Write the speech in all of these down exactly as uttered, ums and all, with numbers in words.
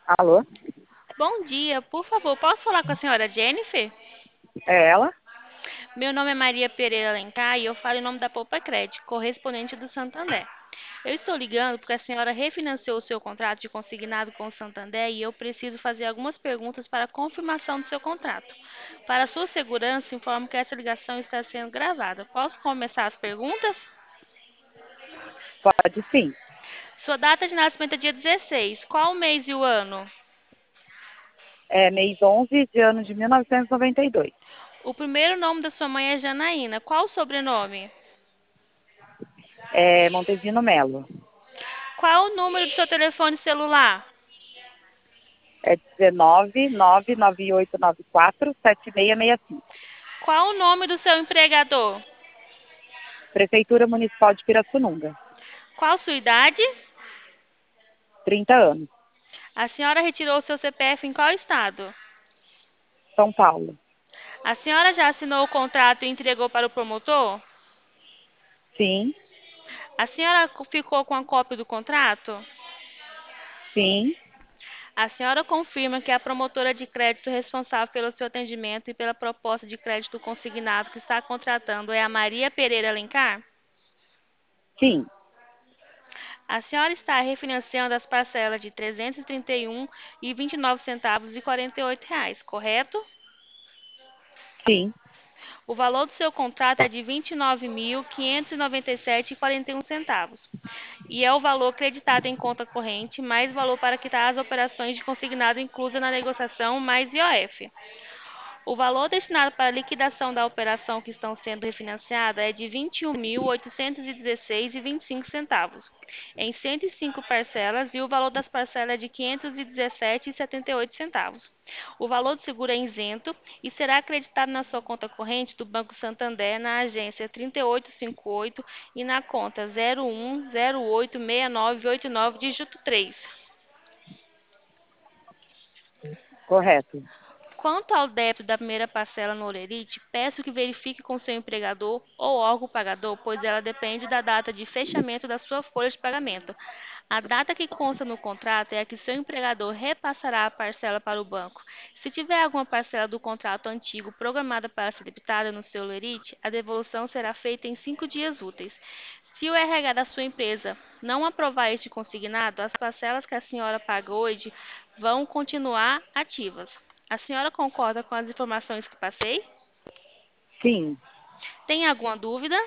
Alô? Bom dia, por favor, posso falar com a senhora Jennifer? É ela? Meu nome é Maria Pereira Alencar e eu falo em nome da Poupa Crédito, correspondente do Santander. Eu estou ligando porque a senhora refinanciou o seu contrato de consignado com o Santander e eu preciso fazer algumas perguntas para a confirmação do seu contrato. Para sua segurança, informo que essa ligação está sendo gravada. Posso começar as perguntas? Pode sim. Sua data de nascimento é dia dezesseis. Qual o mês e o ano? É mês onze de ano de mil novecentos e noventa e dois. O primeiro nome da sua mãe é Janaína. Qual o sobrenome? É Montesino Melo. Qual o número do seu telefone celular? É dezenove, nove nove oito nove quatro, sete seis seis cinco. Qual o nome do seu empregador? Prefeitura Municipal de Pirassununga. Qual sua idade? trinta anos. A senhora retirou seu C P F em qual estado? São Paulo. A senhora já assinou o contrato e entregou para o promotor? Sim, A senhora ficou com a cópia do contrato? sim, A senhora confirma que a promotora de crédito responsável pelo seu atendimento e pela proposta de crédito consignado que está contratando é a Maria Pereira Alencar? sim, A senhora está refinanciando as parcelas de trezentos e trinta e um e vinte e nove centavos e quarenta e oito reais, correto? sim, O valor do seu contrato é de vinte e nove mil quinhentos e noventa e sete e quarenta e um centavos e é o valor creditado em conta corrente mais valor para quitar as operações de consignado inclusa na negociação mais I O F. O valor destinado para a liquidação da operação que estão sendo refinanciada é de vinte e um mil oitocentos e dezesseis e vinte e cinco centavos, em cento e cinco parcelas, e o valor das parcelas é de quinhentos e dezessete e setenta e oito centavos. O valor do seguro é isento e será acreditado na sua conta corrente do Banco Santander na agência trinta e oito cinquenta e oito e na conta zero um zero oito seis nove oito nove, dígito três. correto. Quanto ao débito da primeira parcela no Olerite, peço que verifique com seu empregador ou órgão pagador, pois ela depende da data de fechamento da sua folha de pagamento. A data que consta no contrato é a que seu empregador repassará a parcela para o banco. Se tiver alguma parcela do contrato antigo programada para ser debitada no seu Olerite, a devolução será feita em cinco dias úteis. Se o R H da sua empresa não aprovar este consignado, as parcelas que a senhora paga hoje vão continuar ativas. A senhora concorda com as informações que passei? Sim, Tem alguma dúvida?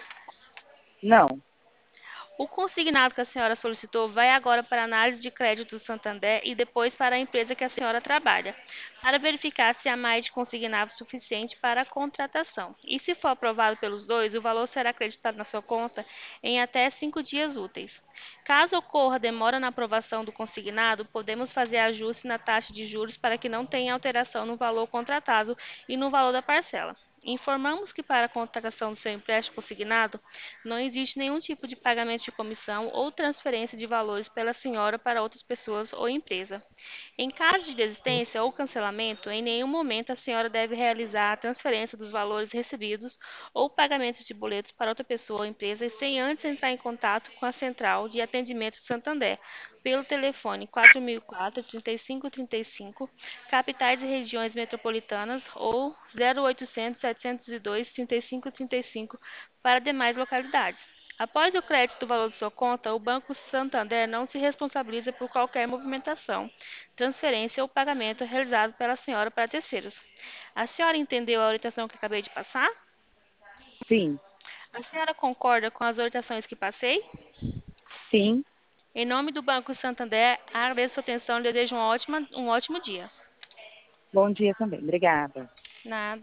não, O consignado que a senhora solicitou vai agora para a análise de crédito do Santander e depois para a empresa que a senhora trabalha, para verificar se há mais de consignado suficiente para a contratação. E se for aprovado pelos dois, o valor será acreditado na sua conta em até cinco dias úteis. Caso ocorra demora na aprovação do consignado, podemos fazer ajuste na taxa de juros para que não tenha alteração no valor contratado e no valor da parcela. Informamos que para a contratação do seu empréstimo consignado, não existe nenhum tipo de pagamento de comissão ou transferência de valores pela senhora para outras pessoas ou empresa. Em caso de desistência ou cancelamento, em nenhum momento a senhora deve realizar a transferência dos valores recebidos ou pagamentos de boletos para outra pessoa ou empresa sem antes entrar em contato com a Central de Atendimento de Santander pelo telefone quatro mil e quatro, trinta e cinco trinta e cinco, capitais e regiões metropolitanas, ou zero oitocentos, setecentos e dois, trinta e cinco trinta e cinco para demais localidades. Após o crédito do valor de sua conta, o Banco Santander não se responsabiliza por qualquer movimentação, transferência ou pagamento realizado pela senhora para terceiros. A senhora entendeu a orientação que acabei de passar? sim, A senhora concorda com as orientações que passei? sim. Em nome do Banco Santander, agradeço a sua atenção e desejo um ótimo, um ótimo dia. Bom dia também. Obrigada. Nada.